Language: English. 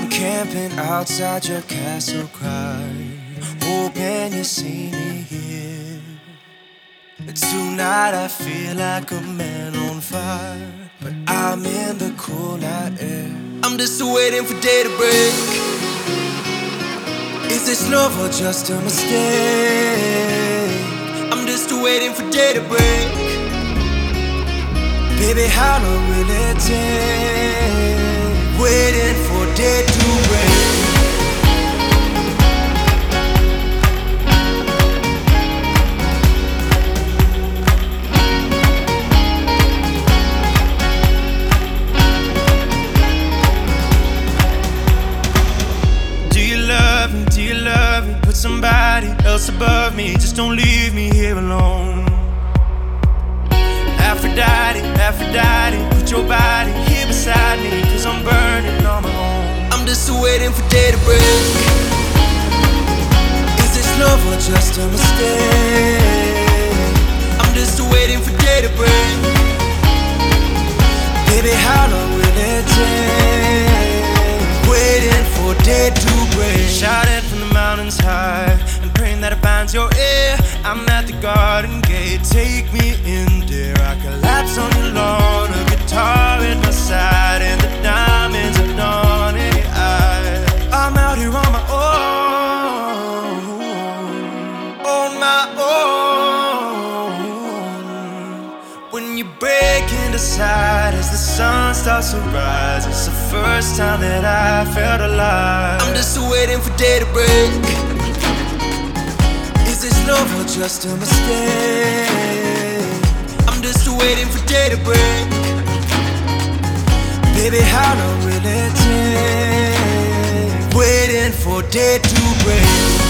camping outside your castle cry, hoping you see me here. Tonight I feel like a man on fire, but I'm in the cool night air. I'm just waiting for day to break. Is this love or just a mistake? I'm just waiting for day to break. Baby, how long will it take? Waiting for day to break. Do you love me? Put somebody else above me. Just don't leave me here alone. Aphrodite, Aphrodite, put your body here beside me, 'cause I'm burning on my own. I'm just waiting for day to break. Is this love or just a mistake? I'm just waiting for day to break. Baby, how long will it take? Waiting for day to break. Shouting from the mountains high and praying that it finds your ear. I'm at the garden gate, take me in, dear. I collapse on your lawn, a guitar at my side, and the diamonds are dawn in your eyes. I'm out here on my own, on my own. When you break into sight as the sun starts to rise, it's the first time that I felt alive. I'm just waiting for day to break. Is this love or just a mistake? I'm just waiting for day to break. Baby, how long will it take? Waiting for day to break.